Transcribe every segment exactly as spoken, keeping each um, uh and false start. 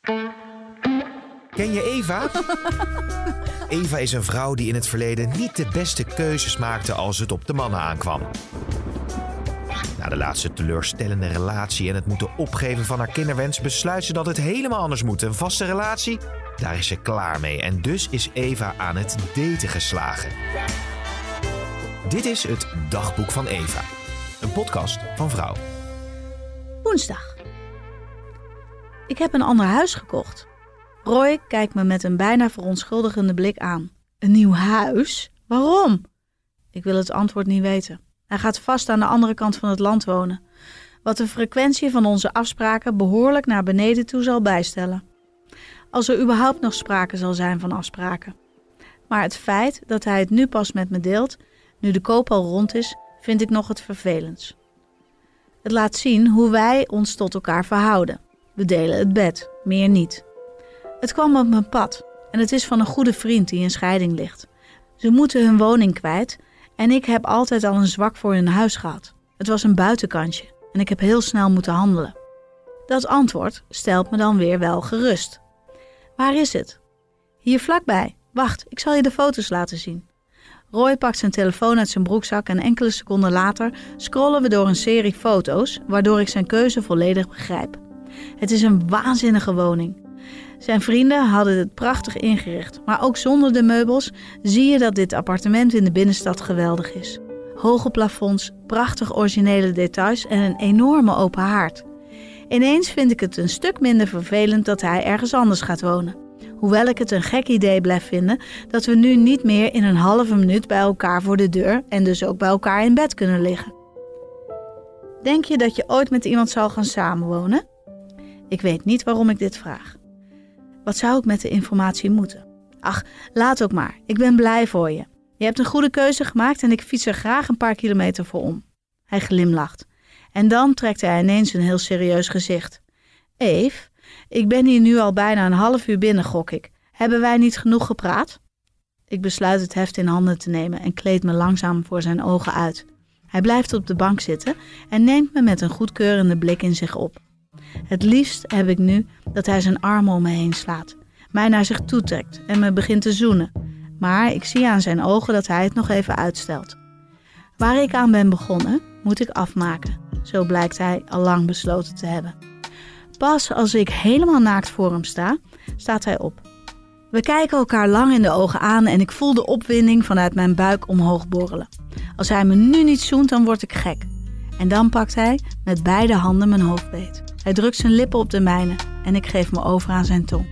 Ken je Eva? Eva is een vrouw die in het verleden niet de beste keuzes maakte als het op de mannen aankwam. Na de laatste teleurstellende relatie en het moeten opgeven van haar kinderwens besluit ze dat het helemaal anders moet. Een vaste relatie? Daar is ze klaar mee en dus is Eva aan het daten geslagen. Dit is het Dagboek van Eva. Een podcast van Vrouw. Woensdag. Ik heb een ander huis gekocht. Roy kijkt me met een bijna verontschuldigende blik aan. Een nieuw huis? Waarom? Ik wil het antwoord niet weten. Hij gaat vast aan de andere kant van het land wonen. Wat de frequentie van onze afspraken behoorlijk naar beneden toe zal bijstellen. Als er überhaupt nog sprake zal zijn van afspraken. Maar het feit dat hij het nu pas met me deelt, nu de koop al rond is, vind ik nog het vervelendst. Het laat zien hoe wij ons tot elkaar verhouden. We delen het bed, meer niet. Het kwam op mijn pad en het is van een goede vriend die in scheiding ligt. Ze moeten hun woning kwijt en ik heb altijd al een zwak voor hun huis gehad. Het was een buitenkantje en ik heb heel snel moeten handelen. Dat antwoord stelt me dan weer wel gerust. Waar is het? Hier vlakbij. Wacht, ik zal je de foto's laten zien. Roy pakt zijn telefoon uit zijn broekzak en enkele seconden later scrollen we door een serie foto's, waardoor ik zijn keuze volledig begrijp. Het is een waanzinnige woning. Zijn vrienden hadden het prachtig ingericht, maar ook zonder de meubels zie je dat dit appartement in de binnenstad geweldig is. Hoge plafonds, prachtig originele details en een enorme open haard. Ineens vind ik het een stuk minder vervelend dat hij ergens anders gaat wonen. Hoewel ik het een gek idee blijf vinden dat we nu niet meer in een halve minuut bij elkaar voor de deur en dus ook bij elkaar in bed kunnen liggen. Denk je dat je ooit met iemand zal gaan samenwonen? Ik weet niet waarom ik dit vraag. Wat zou ik met de informatie moeten? Ach, laat ook maar. Ik ben blij voor je. Je hebt een goede keuze gemaakt en ik fiets er graag een paar kilometer voor om. Hij glimlacht. En dan trekt hij ineens een heel serieus gezicht. Eve, ik ben hier nu al bijna een half uur binnen, gok ik. Hebben wij niet genoeg gepraat? Ik besluit het heft in handen te nemen en kleed me langzaam voor zijn ogen uit. Hij blijft op de bank zitten en neemt me met een goedkeurende blik in zich op. Het liefst heb ik nu dat hij zijn armen om me heen slaat, mij naar zich toetrekt en me begint te zoenen. Maar ik zie aan zijn ogen dat hij het nog even uitstelt. Waar ik aan ben begonnen, moet ik afmaken. Zo blijkt hij al lang besloten te hebben. Pas als ik helemaal naakt voor hem sta, staat hij op. We kijken elkaar lang in de ogen aan en ik voel de opwinding vanuit mijn buik omhoog borrelen. Als hij me nu niet zoent, dan word ik gek. En dan pakt hij met beide handen mijn hoofd beet. Hij drukt zijn lippen op de mijne en ik geef me over aan zijn tong.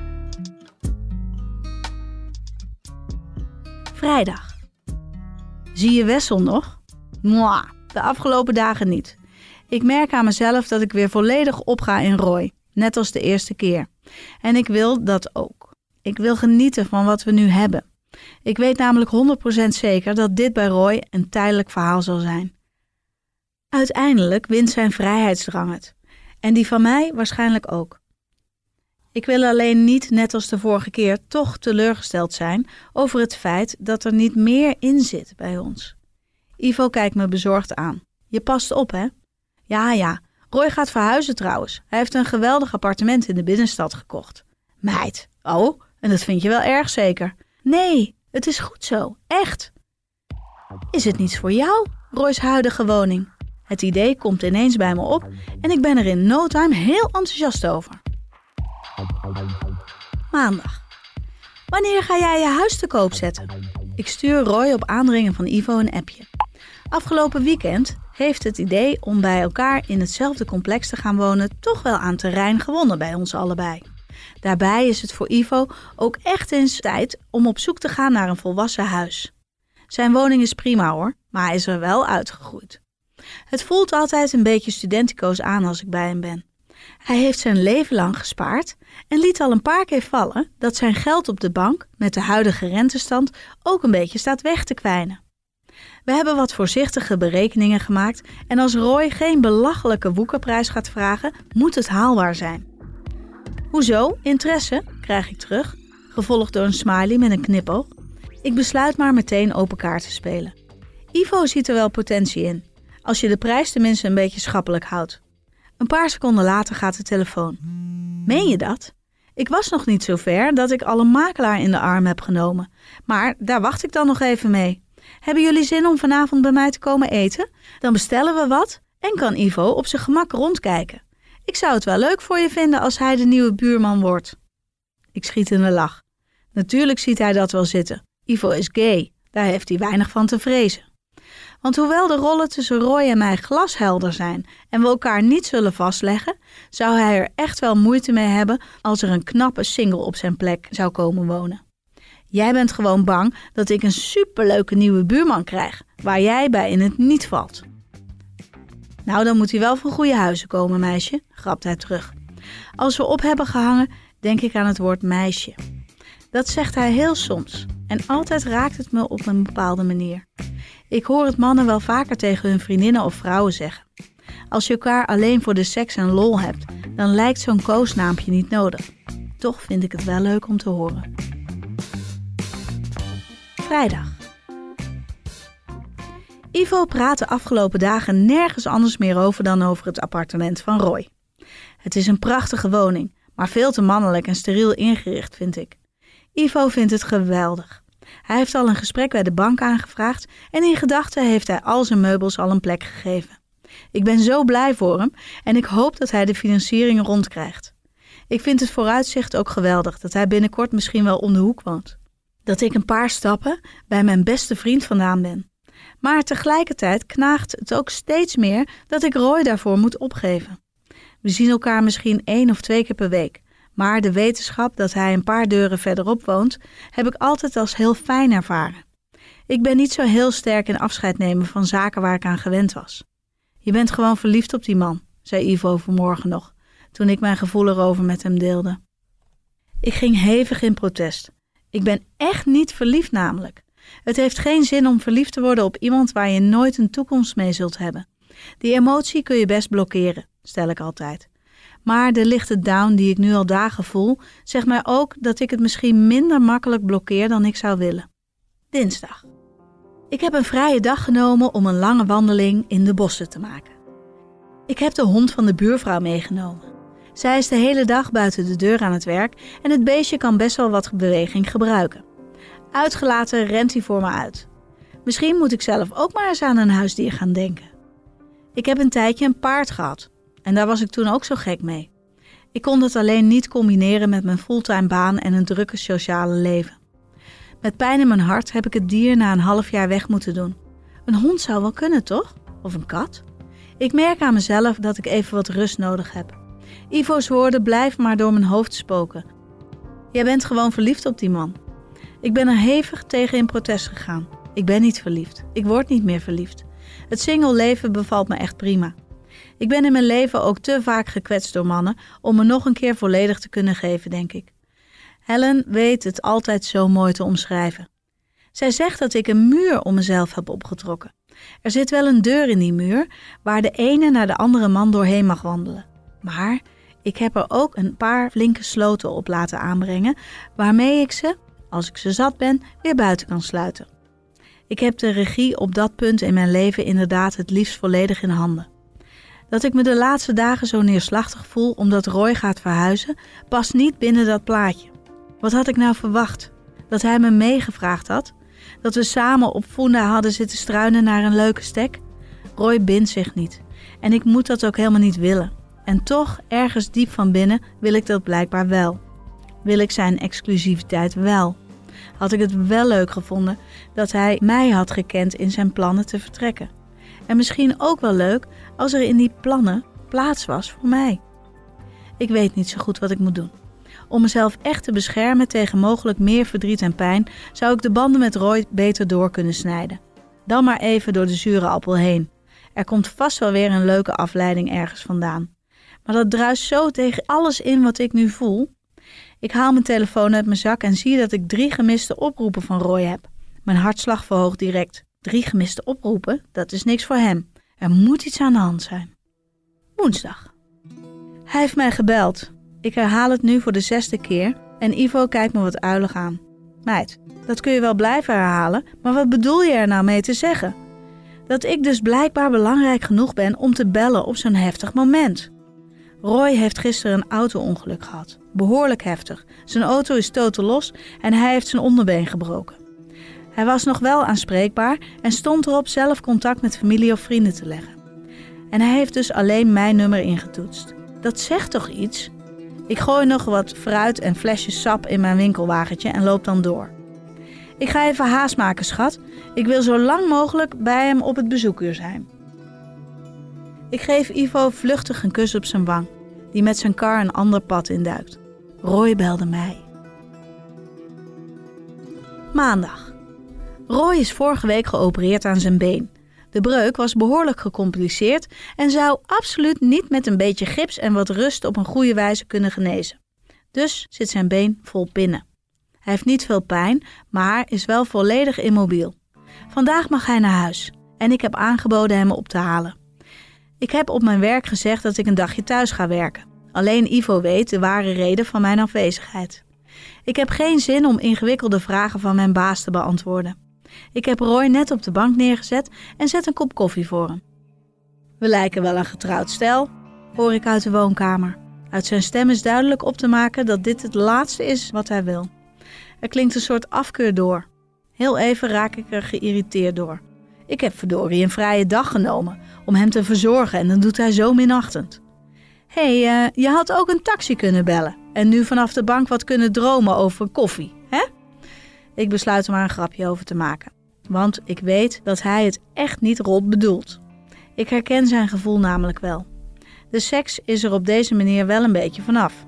Vrijdag. Zie je Wessel nog? Mwah, de afgelopen dagen niet. Ik merk aan mezelf dat ik weer volledig opga in Roy, net als de eerste keer. En ik wil dat ook. Ik wil genieten van wat we nu hebben. Ik weet namelijk honderd procent zeker dat dit bij Roy een tijdelijk verhaal zal zijn. Uiteindelijk wint zijn vrijheidsdrang het. En die van mij waarschijnlijk ook. Ik wil alleen niet, net als de vorige keer, toch teleurgesteld zijn over het feit dat er niet meer in zit bij ons. Ivo kijkt me bezorgd aan. Je past op, hè? Ja, ja. Roy gaat verhuizen trouwens. Hij heeft een geweldig appartement in de binnenstad gekocht. Meid. Oh, en dat vind je wel erg zeker? Nee, het is goed zo. Echt. Is het niets voor jou, Roy's huidige woning? Het idee komt ineens bij me op en ik ben er in no time heel enthousiast over. Maandag. Wanneer ga jij je huis te koop zetten? Ik stuur Roy op aandringen van Ivo een appje. Afgelopen weekend heeft het idee om bij elkaar in hetzelfde complex te gaan wonen toch wel aan terrein gewonnen bij ons allebei. Daarbij is het voor Ivo ook echt eens tijd om op zoek te gaan naar een volwassen huis. Zijn woning is prima hoor, maar hij is er wel uitgegroeid. Het voelt altijd een beetje studentico's aan als ik bij hem ben. Hij heeft zijn leven lang gespaard en liet al een paar keer vallen dat zijn geld op de bank met de huidige rentestand ook een beetje staat weg te kwijnen. We hebben wat voorzichtige berekeningen gemaakt en als Roy geen belachelijke woekerprijs gaat vragen, moet het haalbaar zijn. Hoezo? Interesse? Krijg ik terug, gevolgd door een smiley met een knipoog. Ik besluit maar meteen open kaart te spelen. Ivo ziet er wel potentie in, als je de prijs tenminste een beetje schappelijk houdt. Een paar seconden later gaat de telefoon. Meen je dat? Ik was nog niet zo ver dat ik al een makelaar in de arm heb genomen. Maar daar wacht ik dan nog even mee. Hebben jullie zin om vanavond bij mij te komen eten? Dan bestellen we wat en kan Ivo op zijn gemak rondkijken. Ik zou het wel leuk voor je vinden als hij de nieuwe buurman wordt. Ik schiet in een lach. Natuurlijk ziet hij dat wel zitten. Ivo is gay, daar heeft hij weinig van te vrezen. Want hoewel de rollen tussen Roy en mij glashelder zijn en we elkaar niet zullen vastleggen, zou hij er echt wel moeite mee hebben als er een knappe single op zijn plek zou komen wonen. Jij bent gewoon bang dat ik een superleuke nieuwe buurman krijg, waar jij bij in het niet valt. Nou, dan moet hij wel van goede huizen komen, meisje, grapt hij terug. Als we op hebben gehangen, denk ik aan het woord meisje. Dat zegt hij heel soms en altijd raakt het me op een bepaalde manier. Ik hoor het mannen wel vaker tegen hun vriendinnen of vrouwen zeggen. Als je elkaar alleen voor de seks en lol hebt, dan lijkt zo'n koosnaampje niet nodig. Toch vind ik het wel leuk om te horen. Vrijdag. Ivo praat de afgelopen dagen nergens anders meer over dan over het appartement van Roy. Het is een prachtige woning, maar veel te mannelijk en steriel ingericht, vind ik. Ivo vindt het geweldig. Hij heeft al een gesprek bij de bank aangevraagd en in gedachten heeft hij al zijn meubels al een plek gegeven. Ik ben zo blij voor hem en ik hoop dat hij de financiering rondkrijgt. Ik vind het vooruitzicht ook geweldig dat hij binnenkort misschien wel om de hoek woont. Dat ik een paar stappen bij mijn beste vriend vandaan ben. Maar tegelijkertijd knaagt het ook steeds meer dat ik Roy daarvoor moet opgeven. We zien elkaar misschien één of twee keer per week. Maar de wetenschap dat hij een paar deuren verderop woont, heb ik altijd als heel fijn ervaren. Ik ben niet zo heel sterk in afscheid nemen van zaken waar ik aan gewend was. Je bent gewoon verliefd op die man, zei Ivo vanmorgen nog, toen ik mijn gevoel erover met hem deelde. Ik ging hevig in protest. Ik ben echt niet verliefd namelijk. Het heeft geen zin om verliefd te worden op iemand waar je nooit een toekomst mee zult hebben. Die emotie kun je best blokkeren, stel ik altijd. Maar de lichte down die ik nu al dagen voel, zegt mij ook dat ik het misschien minder makkelijk blokkeer dan ik zou willen. Dinsdag. Ik heb een vrije dag genomen om een lange wandeling in de bossen te maken. Ik heb de hond van de buurvrouw meegenomen. Zij is de hele dag buiten de deur aan het werk en het beestje kan best wel wat beweging gebruiken. Uitgelaten rent hij voor me uit. Misschien moet ik zelf ook maar eens aan een huisdier gaan denken. Ik heb een tijdje een paard gehad. En daar was ik toen ook zo gek mee. Ik kon dat alleen niet combineren met mijn fulltime baan en een drukke sociale leven. Met pijn in mijn hart heb ik het dier na een half jaar weg moeten doen. Een hond zou wel kunnen, toch? Of een kat? Ik merk aan mezelf dat ik even wat rust nodig heb. Ivo's woorden blijven maar door mijn hoofd spoken. Jij bent gewoon verliefd op die man. Ik ben er hevig tegen in protest gegaan. Ik ben niet verliefd. Ik word niet meer verliefd. Het single leven bevalt me echt prima. Ik ben in mijn leven ook te vaak gekwetst door mannen om me nog een keer volledig te kunnen geven, denk ik. Helen weet het altijd zo mooi te omschrijven. Zij zegt dat ik een muur om mezelf heb opgetrokken. Er zit wel een deur in die muur waar de ene naar de andere man doorheen mag wandelen. Maar ik heb er ook een paar flinke sloten op laten aanbrengen waarmee ik ze, als ik ze zat ben, weer buiten kan sluiten. Ik heb de regie op dat punt in mijn leven inderdaad het liefst volledig in handen. Dat ik me de laatste dagen zo neerslachtig voel omdat Roy gaat verhuizen, past niet binnen dat plaatje. Wat had ik nou verwacht? Dat hij me meegevraagd had? Dat we samen op Funda hadden zitten struinen naar een leuke stek? Roy bindt zich niet. En ik moet dat ook helemaal niet willen. En toch, ergens diep van binnen, wil ik dat blijkbaar wel. Wil ik zijn exclusiviteit wel. Had ik het wel leuk gevonden dat hij mij had gekend in zijn plannen te vertrekken. En misschien ook wel leuk als er in die plannen plaats was voor mij. Ik weet niet zo goed wat ik moet doen. Om mezelf echt te beschermen tegen mogelijk meer verdriet en pijn, zou ik de banden met Roy beter door kunnen snijden. Dan maar even door de zure appel heen. Er komt vast wel weer een leuke afleiding ergens vandaan. Maar dat druist zo tegen alles in wat ik nu voel. Ik haal mijn telefoon uit mijn zak en zie dat ik drie gemiste oproepen van Roy heb. Mijn hartslag verhoogt direct. Drie gemiste oproepen, dat is niks voor hem. Er moet iets aan de hand zijn. Woensdag. Hij heeft mij gebeld. Ik herhaal het nu voor de zesde keer en Ivo kijkt me wat uilig aan. Meid, dat kun je wel blijven herhalen, maar wat bedoel je er nou mee te zeggen? Dat ik dus blijkbaar belangrijk genoeg ben om te bellen op zo'n heftig moment. Roy heeft gisteren een auto-ongeluk gehad. Behoorlijk heftig. Zijn auto is totaal los en hij heeft zijn onderbeen gebroken. Hij was nog wel aanspreekbaar en stond erop zelf contact met familie of vrienden te leggen. En hij heeft dus alleen mijn nummer ingetoetst. Dat zegt toch iets? Ik gooi nog wat fruit en flesjes sap in mijn winkelwagentje en loop dan door. Ik ga even haast maken, schat. Ik wil zo lang mogelijk bij hem op het bezoekuur zijn. Ik geef Ivo vluchtig een kus op zijn wang, die met zijn kar een ander pad induikt. Roy belde mij. Maandag. Roy is vorige week geopereerd aan zijn been. De breuk was behoorlijk gecompliceerd en zou absoluut niet met een beetje gips en wat rust op een goede wijze kunnen genezen. Dus zit zijn been vol pinnen. Hij heeft niet veel pijn, maar is wel volledig immobiel. Vandaag mag hij naar huis en ik heb aangeboden hem op te halen. Ik heb op mijn werk gezegd dat ik een dagje thuis ga werken. Alleen Ivo weet de ware reden van mijn afwezigheid. Ik heb geen zin om ingewikkelde vragen van mijn baas te beantwoorden. Ik heb Roy net op de bank neergezet en zet een kop koffie voor hem. We lijken wel een getrouwd stel, hoor ik uit de woonkamer. Uit zijn stem is duidelijk op te maken dat dit het laatste is wat hij wil. Er klinkt een soort afkeur door. Heel even raak ik er geïrriteerd door. Ik heb verdorie een vrije dag genomen om hem te verzorgen en dan doet hij zo minachtend. Hé, hey, uh, je had ook een taxi kunnen bellen en nu vanaf de bank wat kunnen dromen over koffie, hè? Ik besluit er maar een grapje over te maken, want ik weet dat hij het echt niet rot bedoelt. Ik herken zijn gevoel namelijk wel. De seks is er op deze manier wel een beetje vanaf.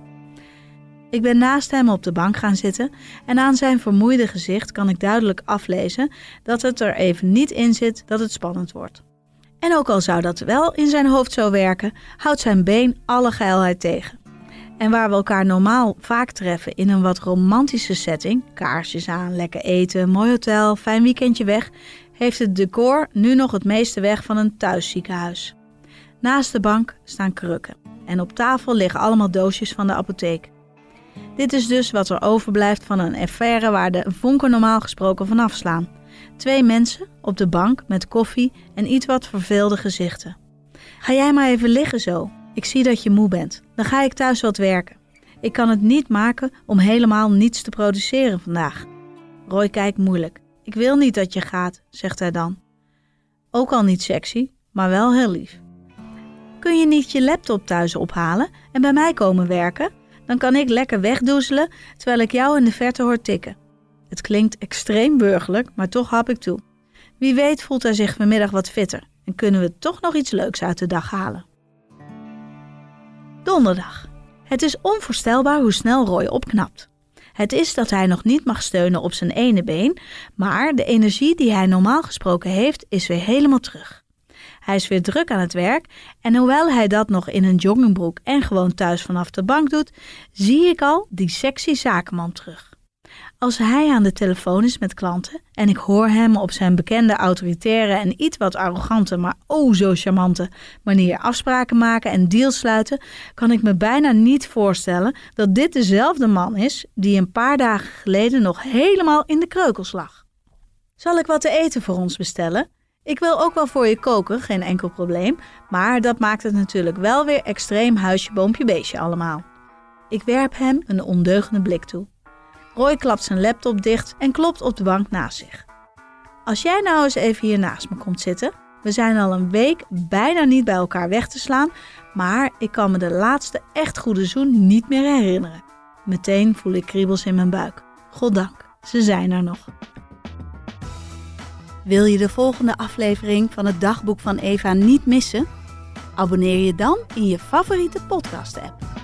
Ik ben naast hem op de bank gaan zitten en aan zijn vermoeide gezicht kan ik duidelijk aflezen dat het er even niet in zit dat het spannend wordt. En ook al zou dat wel in zijn hoofd zo werken, houdt zijn been alle geilheid tegen. En waar we elkaar normaal vaak treffen in een wat romantische setting, kaarsjes aan, lekker eten, mooi hotel, fijn weekendje weg, heeft het decor nu nog het meeste weg van een thuisziekenhuis. Naast de bank staan krukken en op tafel liggen allemaal doosjes van de apotheek. Dit is dus wat er overblijft van een affaire waar de vonken normaal gesproken vanaf slaan. Twee mensen op de bank met koffie en iets wat verveelde gezichten. Ga jij maar even liggen zo. Ik zie dat je moe bent. Dan ga ik thuis wat werken. Ik kan het niet maken om helemaal niets te produceren vandaag. Roy kijkt moeilijk. Ik wil niet dat je gaat, zegt hij dan. Ook al niet sexy, maar wel heel lief. Kun je niet je laptop thuis ophalen en bij mij komen werken? Dan kan ik lekker wegdoezelen terwijl ik jou in de verte hoor tikken. Het klinkt extreem burgerlijk, maar toch hap ik toe. Wie weet voelt hij zich vanmiddag wat fitter en kunnen we toch nog iets leuks uit de dag halen. Donderdag. Het is onvoorstelbaar hoe snel Roy opknapt. Het is dat hij nog niet mag steunen op zijn ene been, maar de energie die hij normaal gesproken heeft is weer helemaal terug. Hij is weer druk aan het werk en hoewel hij dat nog in een joggingbroek en gewoon thuis vanaf de bank doet, zie ik al die sexy zakenman terug. Als hij aan de telefoon is met klanten en ik hoor hem op zijn bekende autoritaire en iets wat arrogante, maar oh zo charmante manier afspraken maken en deals sluiten, kan ik me bijna niet voorstellen dat dit dezelfde man is die een paar dagen geleden nog helemaal in de kreukels lag. Zal ik wat te eten voor ons bestellen? Ik wil ook wel voor je koken, geen enkel probleem, maar dat maakt het natuurlijk wel weer extreem huisje, boompje, beestje allemaal. Ik werp hem een ondeugende blik toe. Roy klapt zijn laptop dicht en klopt op de bank naast zich. Als jij nou eens even hier naast me komt zitten. We zijn al een week bijna niet bij elkaar weg te slaan, maar ik kan me de laatste echt goede zoen niet meer herinneren. Meteen voel ik kriebels in mijn buik. Goddank, ze zijn er nog. Wil je de volgende aflevering van het Dagboek van Eva niet missen? Abonneer je dan in je favoriete podcast-app.